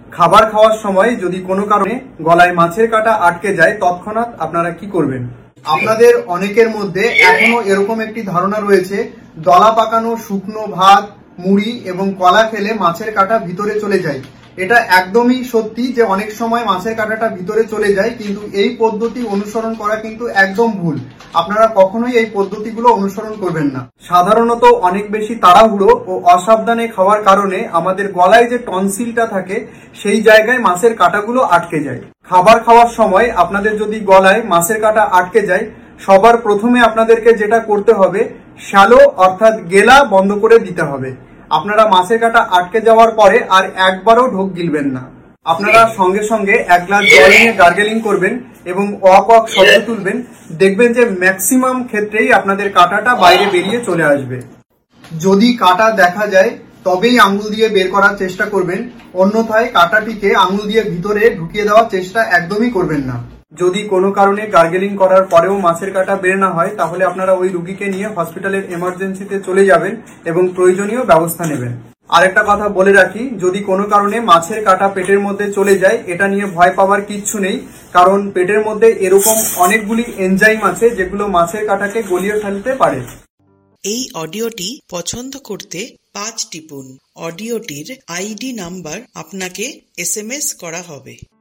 খাবার খাওয়ার সময় যদি কোনো কারণে গলায় মাছের কাঁটা আটকে যায় তৎক্ষণাৎ আপনারা কি করবেন? আপনাদের অনেকের মধ্যে এখনো এরকম একটি ধারণা রয়েছে, দলা পাকানো শুকনো ভাত, মুড়ি এবং কলা খেলে মাছের কাঁটা ভিতরে চলে যায়। এটা একদমই সত্যি যে অনেক সময় মাছের কাঁটাটা ভিতরে চলে যায়, কিন্তু এই পদ্ধতি অনুসরণ করা কিন্তু একদম ভুল। আপনারা কখনোই এই পদ্ধতিগুলো অনুসরণ করবেন না। সাধারণত অনেক বেশি তাড়াহুড়ো ও অসাবধানে খাওয়ার কারণে আমাদের গলায় যে টনসিলটা থাকে সেই জায়গায় মাছের কাঁটাগুলো আটকে যায়। খাবার খাওয়ার সময় আপনাদের যদি গলায় মাছের কাঁটা আটকে যায়, সবার প্রথমে আপনাদেরকে যেটা করতে হবে, শ্যালো অর্থাৎ গেলা বন্ধ করে দিতে হবে। আপনারা মাছের কাঁটা আটকে যাওয়ার পরে আর একবারও ঢোক গিলবেন না। আপনারা সঙ্গে সঙ্গে 1 গ্লাস জল নিয়ে গার্গেলিং করবেন এবং অক অক শব্দ তুলবেন। দেখবেন যে ম্যাক্সিমাম ক্ষেত্রেই আপনাদের কাঁটাটা বাইরে বেরিয়ে চলে আসবে। যদি কাঁটা দেখা যায় তবেই আঙুল দিয়ে বের করার চেষ্টা করবেন, অন্যথায় কাঁটাটিকে আঙুল দিয়ে ভিতরে ঢুকিয়ে দেওয়ার চেষ্টা একদমই করবেন না। যদি কোনো কারণে গার্গেলিং করার পরেও মাছের কাঁটা বের না হয়, তাহলে আপনারা ওই রুগীকে নিয়ে হসপিটালের এমার্জেন্সিতে চলে যাবেন এবং প্রয়োজনীয় ব্যবস্থা নেবেন। আরেকটা কথা বলে রাখি, যদি কোনো কারণে মাছের কাঁটা পেটের মধ্যে চলে যায়, এটা নিয়ে ভয় পাওয়ার কিচ্ছু নেই, কারণ পেটের মধ্যে এরকম অনেকগুলি এনজাইম আছে যেগুলো মাছের কাঁটাকে গলিয়ে ফেলতে পারে। এই অডিওটি পছন্দ করতে 5 টিপুন। অডিওটির আইডি নাম্বার আপনাকে SMS করা হবে।